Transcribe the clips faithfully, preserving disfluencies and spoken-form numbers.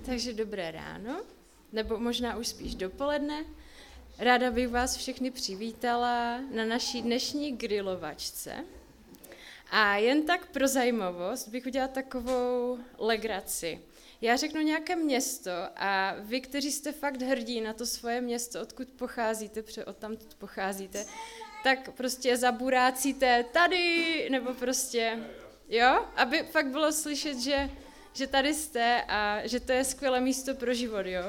Takže dobré ráno, nebo možná už spíš dopoledne. Ráda bych vás všechny přivítala na naší dnešní grilovačce. A jen tak pro zajímavost bych udělala takovou legraci. Já řeknu nějaké město a vy, kteří jste fakt hrdí na to svoje město, odkud pocházíte, protože odtamtud pocházíte, tak prostě zaburácíte tady, nebo prostě, jo, aby fakt bylo slyšet, že, že tady jste a že to je skvělé místo pro život, jo.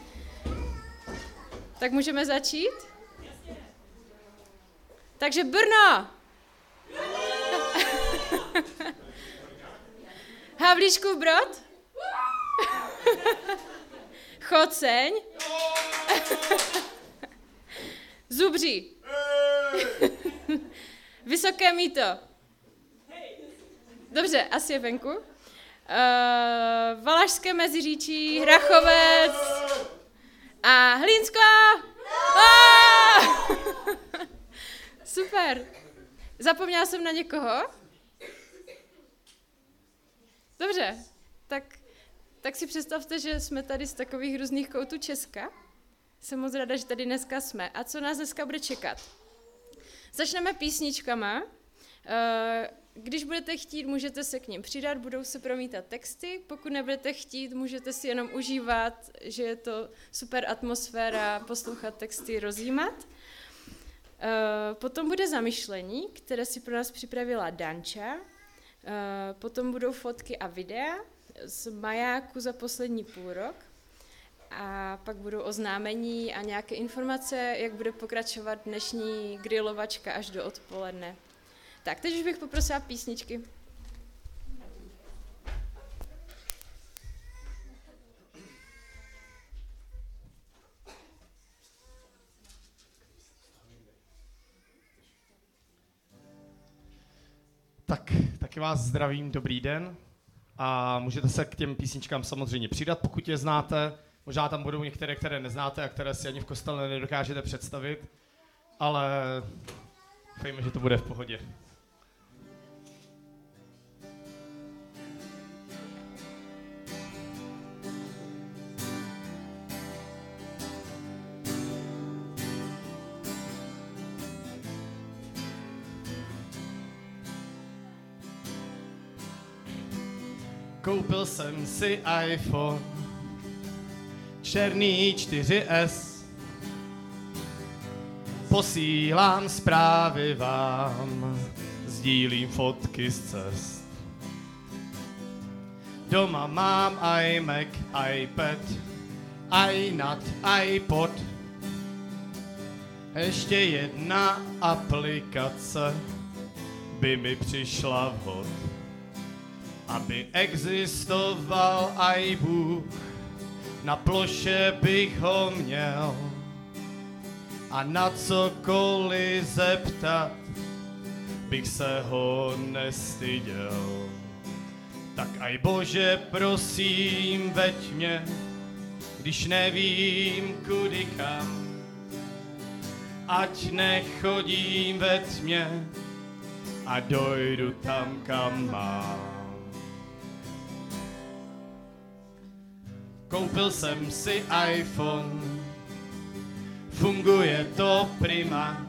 Tak můžeme začít? Takže Brno! Havlíčkův Brod? Choceň? Zubří? Vysoké Mýto? Dobře, asi je venku. Uh, Valašské Meziříčí, Hrachovec a Hlínsko! Oh! Super. Zapomněla jsem na někoho? Dobře, tak, tak si představte, že jsme tady z takových různých koutů Česka. Jsem moc ráda, že tady dneska jsme. A co nás dneska bude čekat? Začneme písničkama. Když budete chtít, můžete se k nim přidat, budou se promítat texty. Pokud nebudete chtít, můžete si jenom užívat, že je to super atmosféra, poslouchat texty, rozjímat. Potom bude zamyšlení, které si pro nás připravila Danča. Potom budou fotky a videa z majáku za poslední půl rok. A pak budou oznámení a nějaké informace, jak bude pokračovat dnešní grilovačka až do odpoledne. Tak, teď už bych poprosila písničky. Tak, taky vás zdravím, dobrý den. A můžete se k těm písničkám samozřejmě přidat, pokud je znáte. Možná tam budou některé, které neznáte a které si ani v kostele nedokážete představit, ale doufejme, že to bude v pohodě. Koupil jsem si iPhone černý čtyři es, posílám zprávy vám, sdílím fotky z cest. Doma mám iMac, iPad, iNut, iPod, ještě jedna aplikace by mi přišla vhod. Aby existoval aj Bůh, na ploše bych ho měl a na cokoliv zeptat bych se ho nestyděl. Tak aj Bože, prosím, veď mě, když nevím kudy kam, ať nechodím ve tmě a dojdu tam, kam mám. Koupil jsem si iPhone, funguje to prima,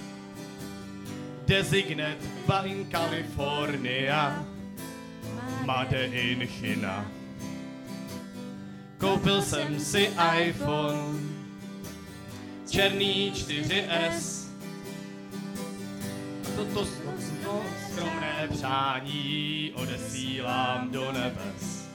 Designate in California, Made in China. Koupil jsem si iPhone, černý čtyři es, toto skromné přání odesílám do nebes.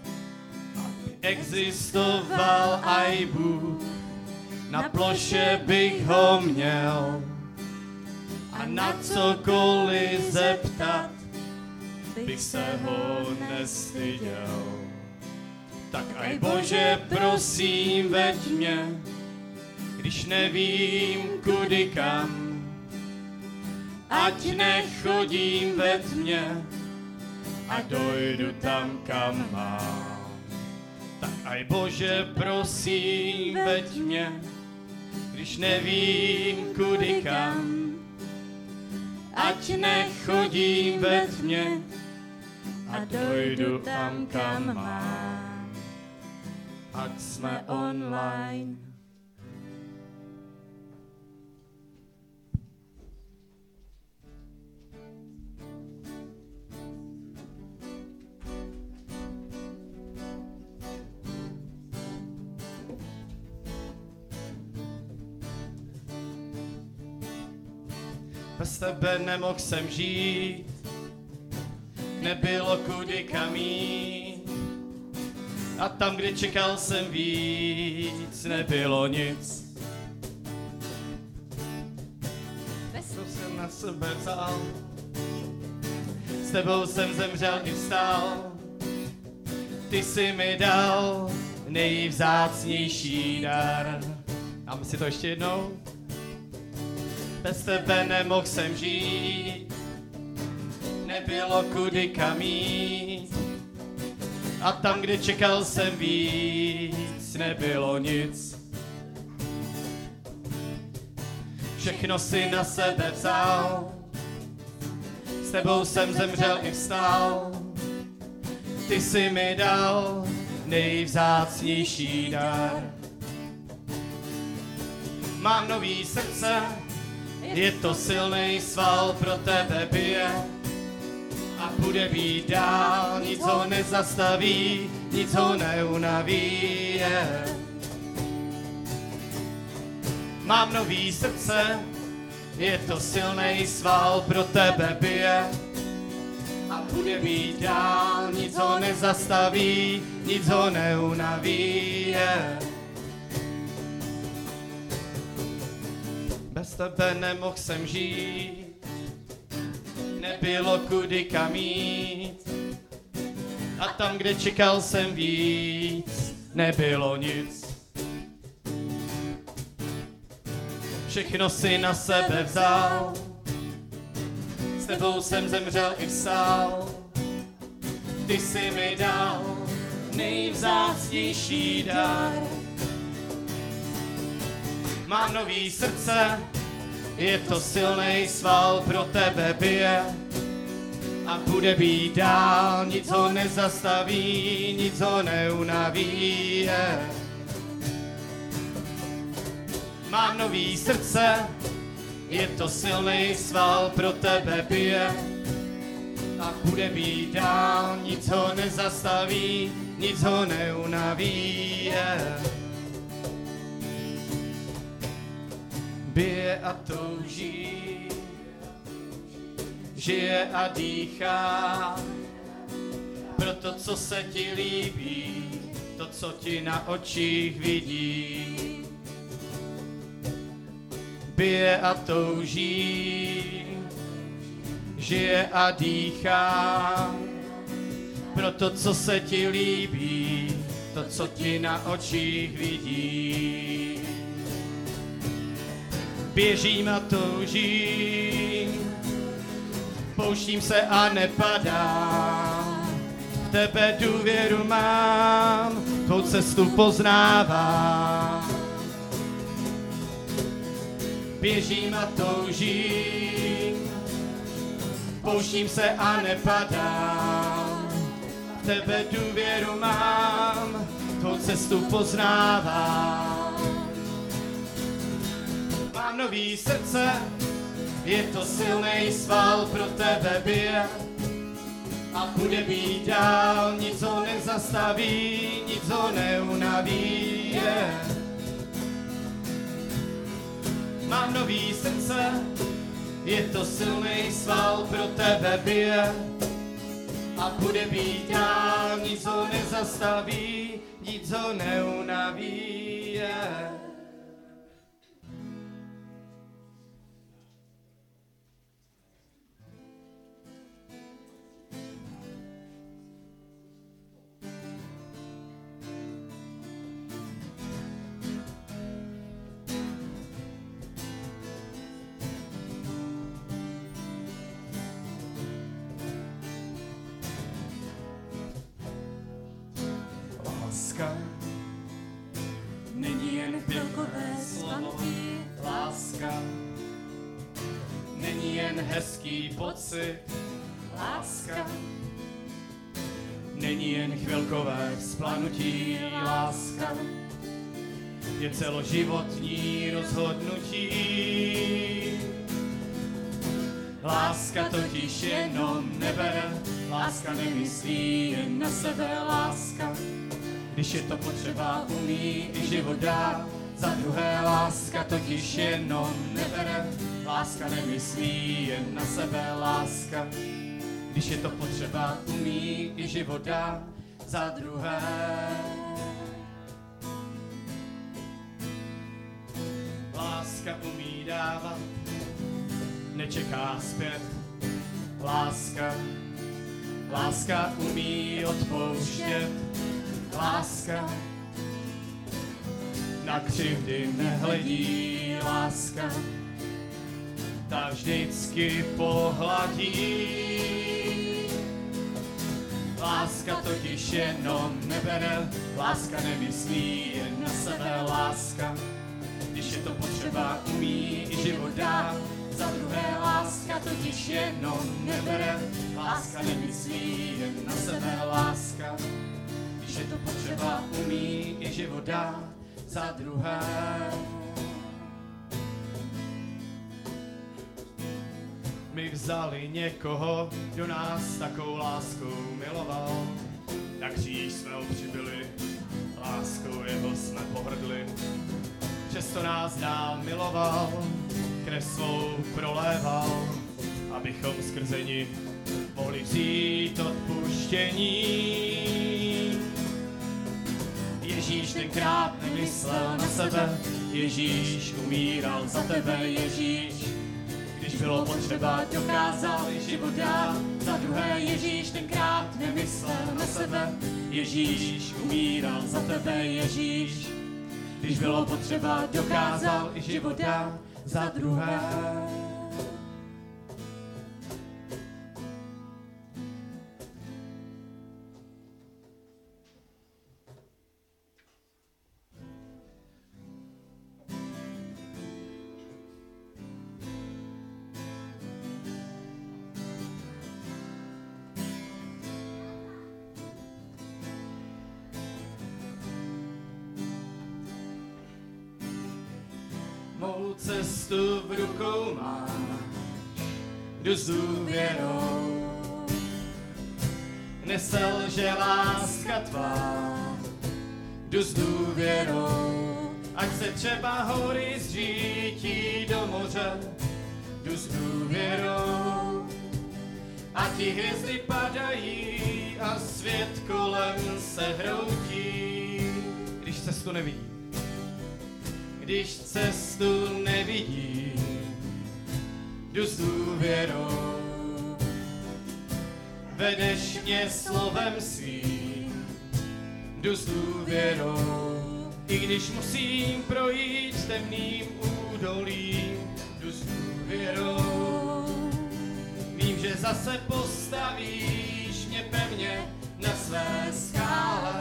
Existoval aj Bůh, na ploše bych ho měl a na cokoliv zeptat bych se ho nestyděl. Tak aj Bože, prosím, veď mě, když nevím kudy kam, ať nechodím ve tmě a dojdu tam, kam mám. Tak aj Bože, prosím, veď mě, když nevím kudy kam, ať nechodím ve tmě a dojdu tam, kam mám. ať jsme online. Bez tebe nemohl jsem žít, nebylo kudy kam jít. A tam, kde čekal jsem víc, nebylo nic. Co jsem na sebe vzal, s tebou jsem zemřel i vstal. Ty jsi mi dal nejvzácnější dar. Dáme si to ještě jednou. Bez tebe nemohl jsem žít, nebylo kudy kam jít. A tam, kde čekal jsem víc, nebylo nic. Všechno si na sebe vzal, s tebou jsem zemřel i vstal. Ty jsi mi dal nejvzácnější dar. Mám nový srdce, je to silný sval, pro tebe bije a bude být dál, nic ho nezastaví, nic ho neunaví. Yeah. Mám nový srdce, je to silný sval, pro tebe bije a bude být dál, nic ho nezastaví, nic ho neunaví. Yeah. Bez tebe nemohl jsem žít, nebylo kudy kam jít. A tam, kde čekal jsem víc, nebylo nic. Všechno si na sebe vzal, s tebou jsem zemřel i vstal. Ty jsi mi dal nejvzácnější dar. Mám nový srdce, je to silný sval, pro tebe bije a bude být dál, nic ho nezastaví, nic ho neunaví. Yeah. Mám nový srdce, je to silný sval, pro tebe bije a bude být dál, nic ho nezastaví, nic ho neunaví. Yeah. Bije a touží, žije a dýchá pro to, co se ti líbí, to, co ti na očích vidí. Bije a touží, žije a dýchá pro to, co se ti líbí, to, co ti na očích vidí. Běžím a toužím, pouštím se a nepadám. V tebe důvěru mám, tvou cestu poznávám. Běžím a toužím, pouštím se a nepadám. V tebe důvěru mám, tvou cestu poznávám. Mám nový srdce, je to silný sval, pro tebe bije a bude být dál, nic ho nezastaví, nic ho neunaví. Yeah. Mám nový srdce, je to silný sval, pro tebe bije a bude být dál, nic ho nezastaví, nic ho neunaví. Yeah. Láska není jen pilkové slanky, láska není jen hezký pocit, láska není jen chvilkové vzplanutí, láska je celoživotní rozhodnutí. Láska totiž jenom nebere, láska nemyslí jen na sebe, láska, když je to potřeba, umí i život dát. Za druhé, láska totiž jenom nebere, láska nemyslí jen na sebe, láska, když je to potřeba, umí i život dát. Za druhé, láska umí dávat, nečeká zpět. Láska, láska umí odpouštět. Láska na křivdy nehledí. Láska ta vždycky pohladí. Láska totiž jenom nebere, láska nemyslí jen na sebe, láska, když je to potřeba, umí i život dát. Za druhé, láska totiž jenom nebere, láska nemyslí jen na sebe, láska, když je to potřeba, umí i život dát. Za druhé, my vzali někoho, kdo nás takovou láskou miloval. Na kříž jsme ho přibyli, láskou jeho jsme pohrdli. Přesto nás dál miloval, krev svou proléval, abychom skrze ni mohli vzít odpuštění. Ježíš tenkrát nemyslel na sebe, Ježíš umíral za tebe, Ježíš, když bylo potřeba, dokázal i život dát. Za druhé, Ježíš tenkrát nemyslel na sebe, Ježíš umíral za tebe, Ježíš, když bylo potřeba, dokázal i život dát. Za druhé, mou cestu v rukou máš, jdu s důvěrou. Neselže láska tvá, jdu s důvěrou. Ať se třeba hory zřítí do moře, jdu s důvěrou. A ti hvězdy padají a svět kolem se hroutí, když cestu nevidí. Když cestu nevidí, jdu s důvěrou. Vedeš mě slovem svým, jdu s důvěrou. I když musím projít temným údolím, jdu s důvěrou. Vím, že zase postavíš mě pevně na své skále.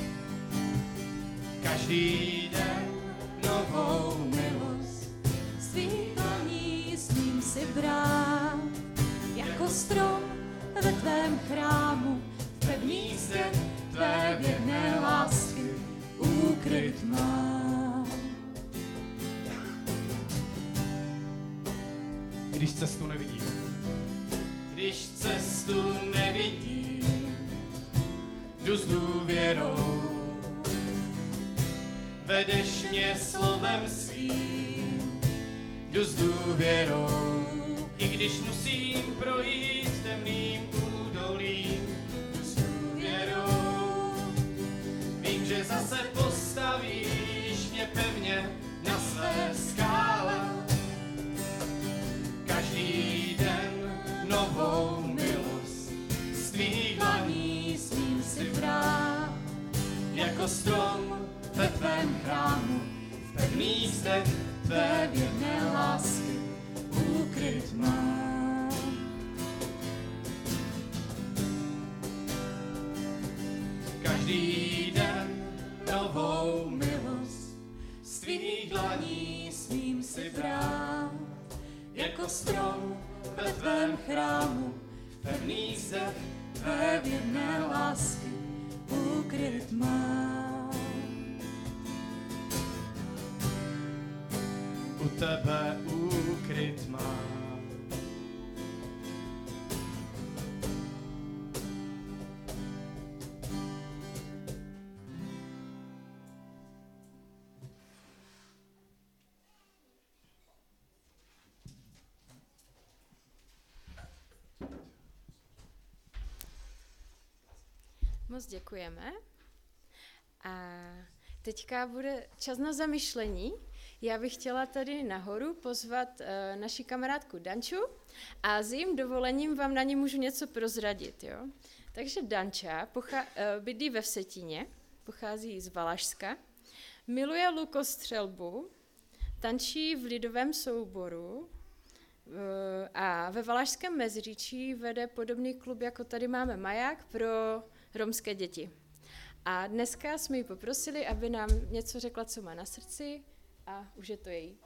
Každý den novou milost svých dlaní smím si brát, jako strom ve tvém chrámu, v pevných zdech tvé věrné lásky úkryt mám. Když cestu nevidím, když cestu nevidím, jdu s důvěrou. Vedeš mě slovem svým, jdu s důvěrou. I když musím projít temným údolím, jdu s důvěrou. Vím, že zase postavíš mě pevně na své skále. Každý den novou milost z tvých dlaní smím si brát, jako strom ve tvém chrámu, v pevných zdech tvé věrné lásky úkryt mám. Každý den novou milost z tvých dlaní smím si brát, jako strom ve tvém chrámu, v pevných zdech tvé věrné lásky tebe ukryt mám. Moc děkujeme. A teďka bude čas na zamyšlení. Já bych chtěla tady nahoru pozvat uh, naši kamarádku Danču a s jejím dovolením vám na ní můžu něco prozradit. Jo? Takže Danča pochá- uh, bydlí ve Vsetíně, pochází z Valašska, miluje lukostřelbu, tančí v lidovém souboru uh, a ve Valašském Meziříčí vede podobný klub, jako tady máme Maják, pro romské děti. A dneska jsme ji poprosili, aby nám něco řekla, co má na srdci, a už je to její.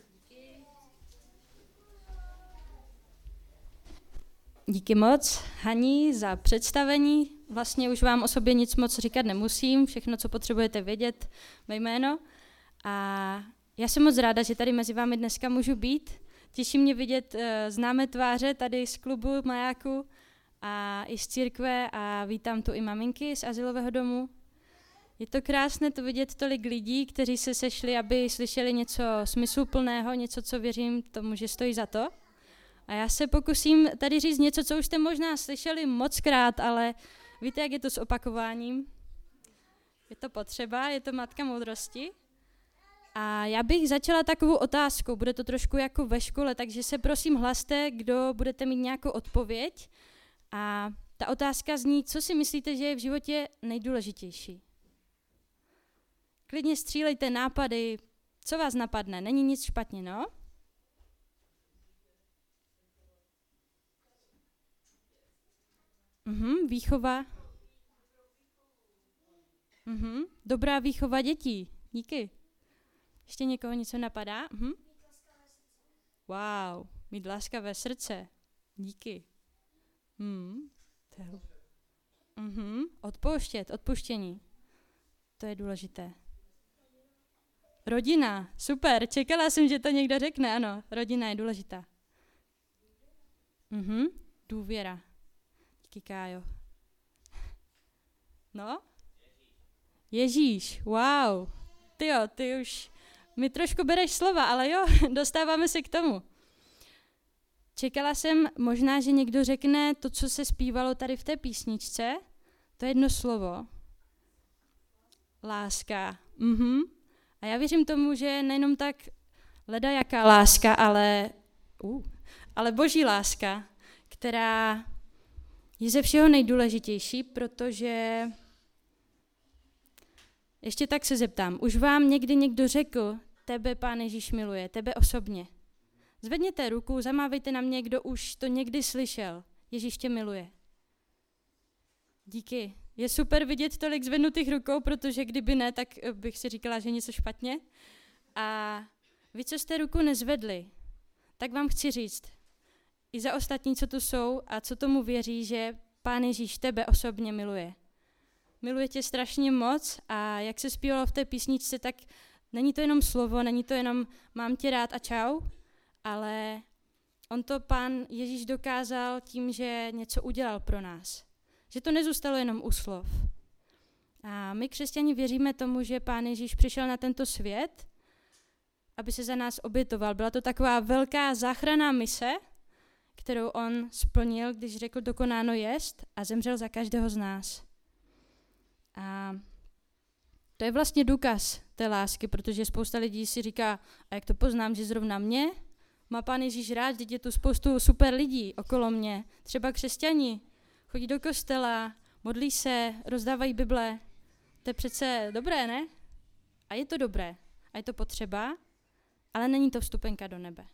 Díky moc, Haní, za představení. Vlastně už vám o sobě nic moc říkat nemusím, všechno, co potřebujete vědět, mé jméno. A já jsem moc ráda, že tady mezi vámi dneska můžu být. Těší mě vidět uh, známé tváře tady z klubu Majáku a i z církve a vítám tu i maminky z azylového domu. Je to krásné to vidět tolik lidí, kteří se sešli, aby slyšeli něco smysluplného, něco, co věřím tomu, že stojí za to. A já se pokusím tady říct něco, co už jste možná slyšeli mockrát, ale víte, jak je to s opakováním? Je to potřeba, je to matka moudrosti. A já bych začala takovou otázkou, bude to trošku jako ve škole, takže se prosím hlaste, kdo budete mít nějakou odpověď. A ta otázka zní, co si myslíte, že je v životě nejdůležitější? Klidně střílejte nápady, co vás napadne, není nic špatně, no? Mhm, výchova. Mhm, dobrá výchova dětí, díky. Ještě někoho něco napadá? Mhm. Wow, mít laskavé srdce, díky. Mhm. Mhm, odpouštět, odpuštění, to je důležité. Rodina, super, čekala jsem, že to někdo řekne, ano, rodina je důležitá. Mhm, důvěra. Díky, Kájo. No? Ježíš, wow. Tyjo, ty už mi trošku bereš slova, ale jo, dostáváme se k tomu. Čekala jsem možná, že někdo řekne to, co se zpívalo tady v té písničce, to je jedno slovo. Láska. Mhm. A já věřím tomu, že nejenom tak ledajaká láska, ale, uh, ale boží láska, která je ze všeho nejdůležitější, protože ještě tak se zeptám, už vám někdy někdo řekl, tebe Pán Ježíš miluje, tebe osobně? Zvedněte ruku, zamávejte na mě, kdo už to někdy slyšel. Ježíš tě miluje. Díky. Je super vidět tolik zvednutých rukou, protože kdyby ne, tak bych si říkala, že něco špatně. A vy, co jste ruku nezvedli, tak vám chci říct, i za ostatní, co tu jsou a co tomu věří, že Pán Ježíš tebe osobně miluje. Miluje tě strašně moc a jak se zpívalo v té písničce, tak není to jenom slovo, není to jenom mám tě rád a čau, ale on to Pán Ježíš dokázal tím, že něco udělal pro nás. Že to nezůstalo jenom u slov. A my křesťani věříme tomu, že Pán Ježíš přišel na tento svět, aby se za nás obětoval. Byla to taková velká záchranná mise, kterou on splnil, když řekl dokonáno jest a zemřel za každého z nás. A to je vlastně důkaz té lásky, protože spousta lidí si říká, a jak to poznám, že zrovna mě má Pán Ježíš rád, vždyť je tu spoustu super lidí okolo mě, třeba křesťani, chodí do kostela, modlí se, rozdávají Bible. To je přece dobré, ne? A je to dobré. A je to potřeba, ale není to vstupenka do nebe.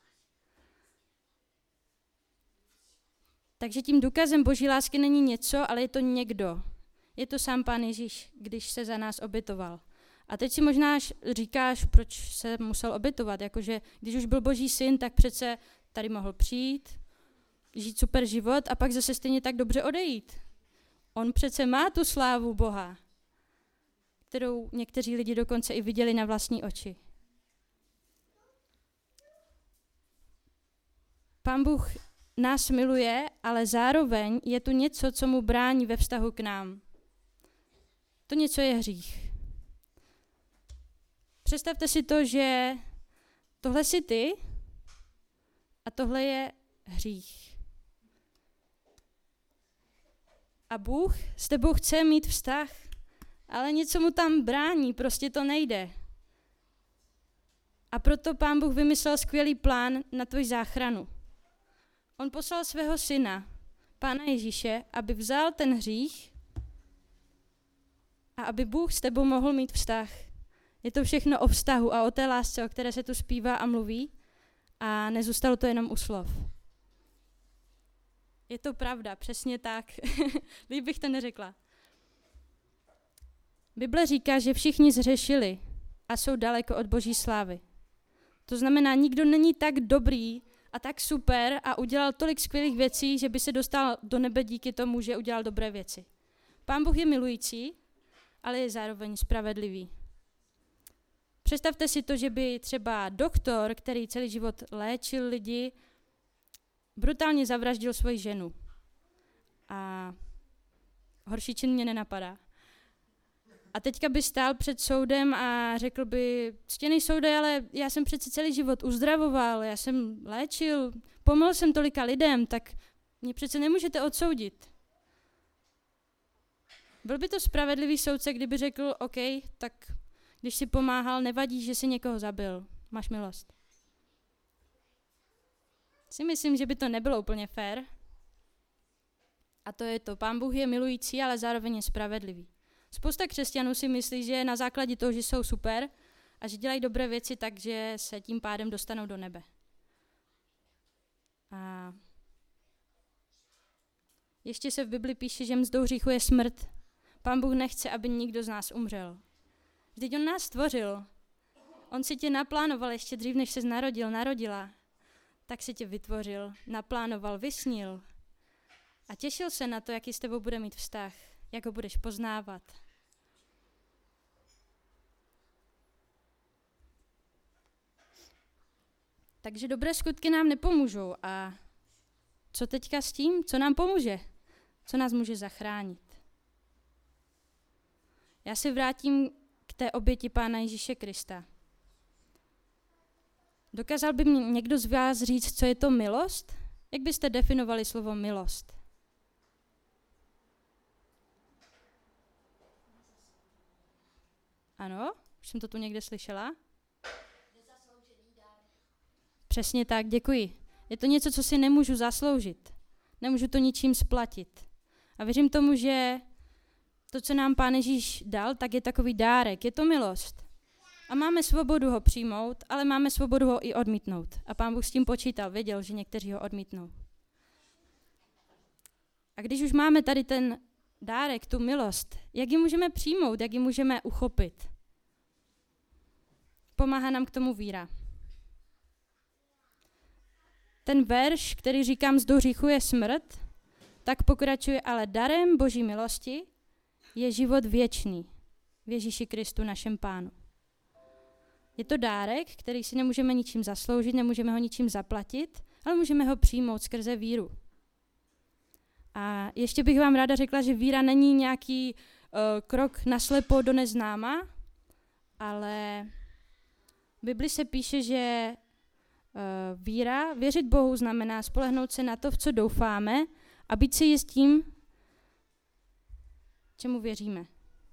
Takže tím důkazem boží lásky není něco, ale je to někdo. Je to sám Pán Ježíš, když se za nás obětoval. A teď si možná říkáš, proč se musel obětovat. Jakože když už byl boží syn, tak přece tady mohl přijít, žít super život a pak zase stejně tak dobře odejít. On přece má tu slávu Boha, kterou někteří lidi dokonce i viděli na vlastní oči. Pán Bůh nás miluje, ale zároveň je tu něco, co mu brání ve vztahu k nám. To něco je hřích. Představte si to, že tohle jsi ty a tohle je hřích. A Bůh s tebou chce mít vztah, ale něco mu tam brání, prostě to nejde. A proto Pán Bůh vymyslel skvělý plán na tvoji záchranu. On poslal svého syna, Pána Ježíše, aby vzal ten hřích a aby Bůh s tebou mohl mít vztah. Je to všechno o vztahu a o té lásce, o které se tu zpívá a mluví, a nezůstalo to jenom u slov. Je to pravda, přesně tak. Líp bych to neřekla. Bible říká, že všichni zhřešili a jsou daleko od Boží slávy. To znamená, nikdo není tak dobrý a tak super a udělal tolik skvělých věcí, že by se dostal do nebe díky tomu, že udělal dobré věci. Pán Bůh je milující, ale je zároveň spravedlivý. Představte si to, že by třeba doktor, který celý život léčil lidi, brutálně zavraždil svoji ženu. A horší čin mě nenapadá. A teďka by stál před soudem a řekl by, ctěný soude, ale já jsem přece celý život uzdravoval, já jsem léčil, pomohl jsem tolika lidem, tak mě přece nemůžete odsoudit. Byl by to spravedlivý soudce, kdyby řekl, OK, tak když si pomáhal, nevadí, že si někoho zabil, máš milost. Si myslím, že by to nebylo úplně fér. A to je to, Pán Bůh je milující, ale zároveň je spravedlivý. Spousta křesťanů si myslí, že na základě toho, že jsou super a že dělají dobré věci, takže se tím pádem dostanou do nebe. A ještě se v Bibli píše, že mzdou hříchu je smrt. Pán Bůh nechce, aby nikdo z nás umřel. Vždyť on nás stvořil. On si tě naplánoval ještě dřív, než ses narodil, narodila. Tak si tě vytvořil, naplánoval, vysnil. A těšil se na to, jaký s tebou bude mít vztah, jak ho budeš poznávat. Takže dobré skutky nám nepomůžou. A co teďka s tím? Co nám pomůže? Co nás může zachránit? Já se vrátím k té oběti Pána Ježíše Krista. Dokázal by mě někdo z vás říct, co je to milost? Jak byste definovali slovo milost? Ano, už jsem to tu někde slyšela. Přesně tak, děkuji. Je to něco, co si nemůžu zasloužit. Nemůžu to ničím splatit. A věřím tomu, že to, co nám Pán Ježíš dal, tak je takový dárek. Je to milost. A máme svobodu ho přijmout, ale máme svobodu ho i odmítnout. A Pán Bůh s tím počítal, věděl, že někteří ho odmítnou. A když už máme tady ten dárek, tu milost, jak ji můžeme přijmout, jak ji můžeme uchopit? Pomáhá nám k tomu víra. Ten verš, který říkám, mzdou hříchu je smrt, tak pokračuje, ale darem Boží milosti je život věčný v Ježíši Kristu, našem Pánu. Je to dárek, který si nemůžeme ničím zasloužit, nemůžeme ho ničím zaplatit, ale můžeme ho přijmout skrze víru. A ještě bych vám ráda řekla, že víra není nějaký uh, krok naslepo do neznáma, ale v Bibli se píše, že uh, víra, věřit Bohu znamená spolehnout se na to, v co doufáme, a být si jistým, čemu věříme.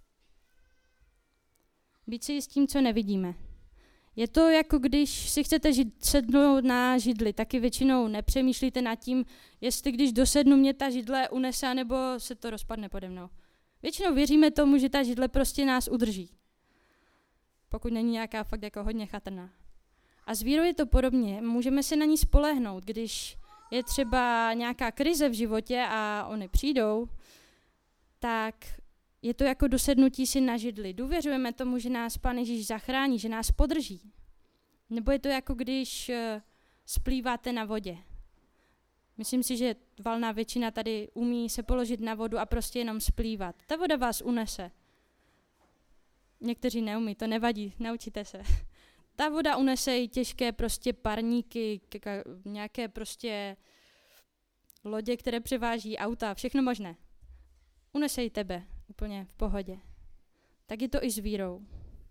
Být si jistým, co nevidíme. Je to jako když si chcete žid, sednout na židli, taky většinou nepřemýšlíte nad tím, jestli když dosednu mě ta židle unese, nebo se to rozpadne pode mnou. Většinou věříme tomu, že ta židle prostě nás udrží. Pokud není nějaká fakt jako hodně chatrná. A s vírou je to podobně. Můžeme se na ní spolehnout, když je třeba nějaká krize v životě a oni přijdou, tak je to jako dosednutí si na židli. Důvěřujeme tomu, že nás Pán Ježíš zachrání, že nás podrží. Nebo je to jako když uh, splýváte na vodě. Myslím si, že valná většina tady umí se položit na vodu a prostě jenom splývat. Ta voda vás unese. Někteří neumí, to nevadí, naučíte se. Ta voda unese i těžké prostě parníky, nějaké prostě lodě, které převáží auta, všechno možné. Unese i tebe, úplně v pohodě. Tak je to i s vírou.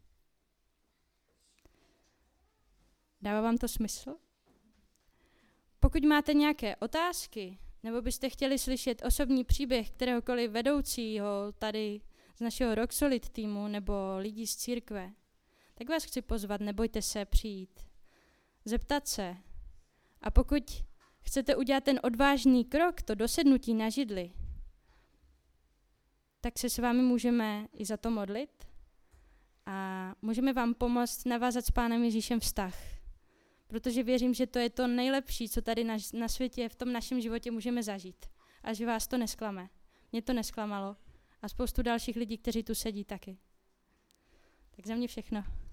Dává vám to smysl? Pokud máte nějaké otázky, nebo byste chtěli slyšet osobní příběh kteréhokoliv vedoucího tady z našeho Rock Solid týmu nebo lidí z církve, tak vás chci pozvat, nebojte se přijít, zeptat se. A pokud chcete udělat ten odvážný krok, to dosednutí na židli, tak se s vámi můžeme i za to modlit a můžeme vám pomoct navázat s Pánem Ježíšem vztah. Protože věřím, že to je to nejlepší, co tady na, na světě v tom našem životě můžeme zažít. A že vás to nesklame. Mě to nesklamalo. A spoustu dalších lidí, kteří tu sedí taky. Tak za mě všechno.